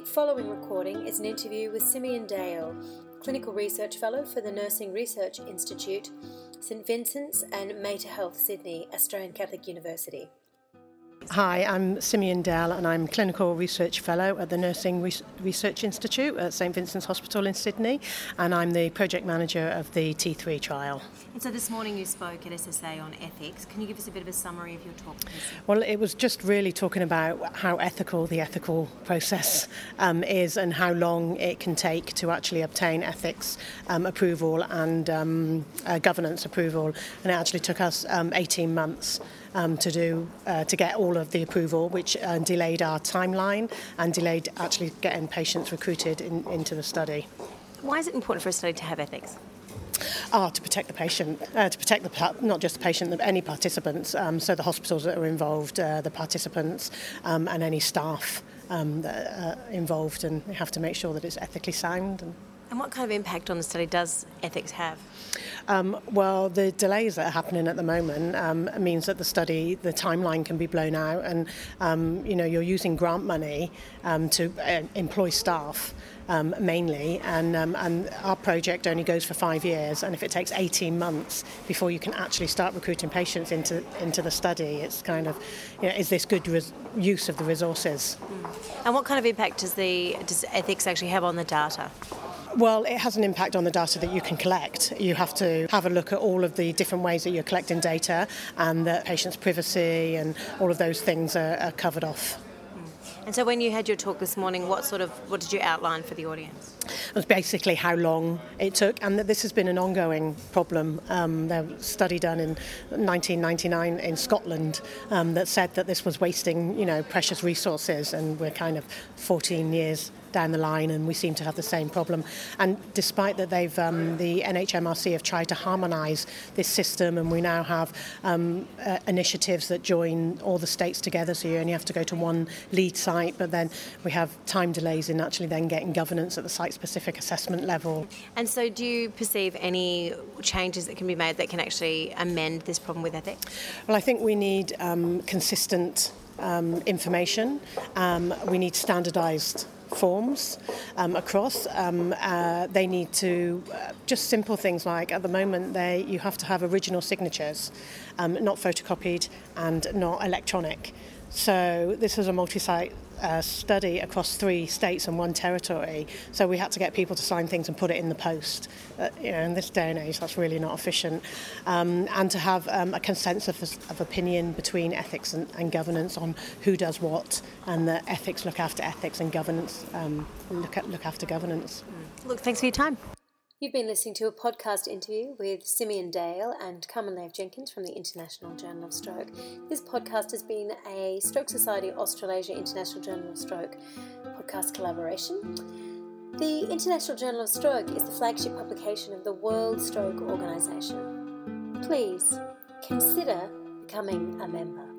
following recording is an interview with Simeon Dale, Clinical Research Fellow for the Nursing Research Institute, St Vincent's and Mater Health Sydney, Australian Catholic University. Hi, I'm Simeon Dale and I'm Clinical Research Fellow at the Nursing Research Institute at St Vincent's Hospital in Sydney, and I'm the Project Manager of the T3 trial. And so this morning you spoke at SSA on ethics. Can you give us a bit of a summary of your talk, please? Well, it was just really talking about how ethical the ethical process is and how long it can take to actually obtain ethics approval and governance approval. And it actually took us 18 months to get all of the approval, which delayed our timeline and delayed actually getting patients recruited into the study. Why is it important for a study to have ethics? To protect the patient, not just the patient, but any participants, so the hospitals that are involved, the participants and any staff that are involved, and we have to make sure that it's ethically sound. And what kind of impact on the study does ethics have? Well, the delays that are happening at the moment means that the timeline can be blown out, and you're using grant money to employ staff mainly, and our project only goes for 5 years, and if it takes 18 months before you can actually start recruiting patients into the study, it's kind of, is this good use of the resources? And what kind of impact does ethics actually have on the data? Well, it has an impact on the data that you can collect. You have to have a look at all of the different ways that you're collecting data, and that patients' privacy and all of those things are covered off. And so when you had your talk this morning, what did you outline for the audience? It was basically how long it took, and that this has been an ongoing problem. There was a study done in 1999 in Scotland that said that this was wasting, precious resources, and we're kind of 14 years down the line and we seem to have the same problem. And despite that the NHMRC have tried to harmonise this system, and we now have initiatives that join all the states together, so you only have to go to one lead site, but then we have time delays in actually then getting governance at the site-specific assessment level. And so do you perceive any changes that can be made that can actually amend this problem with ethics? Well, I think we need consistent information. We need standardised forms across. They need to just simple things like, at the moment you have to have original signatures, not photocopied and not electronic. So this is a multi-site study across 3 states and 1 territory, so we had to get people to sign things and put it in the post. In this day and age, that's really not efficient. And to have a consensus of opinion between ethics and governance on who does what, and that ethics look after ethics and governance look after governance. Look, thanks for your time. You've been listening to a podcast interview with Simeon Dale and Carmen Lev-Jenkins from the International Journal of Stroke. This podcast has been a Stroke Society Australasia International Journal of Stroke podcast collaboration. The International Journal of Stroke is the flagship publication of the World Stroke Organisation. Please consider becoming a member.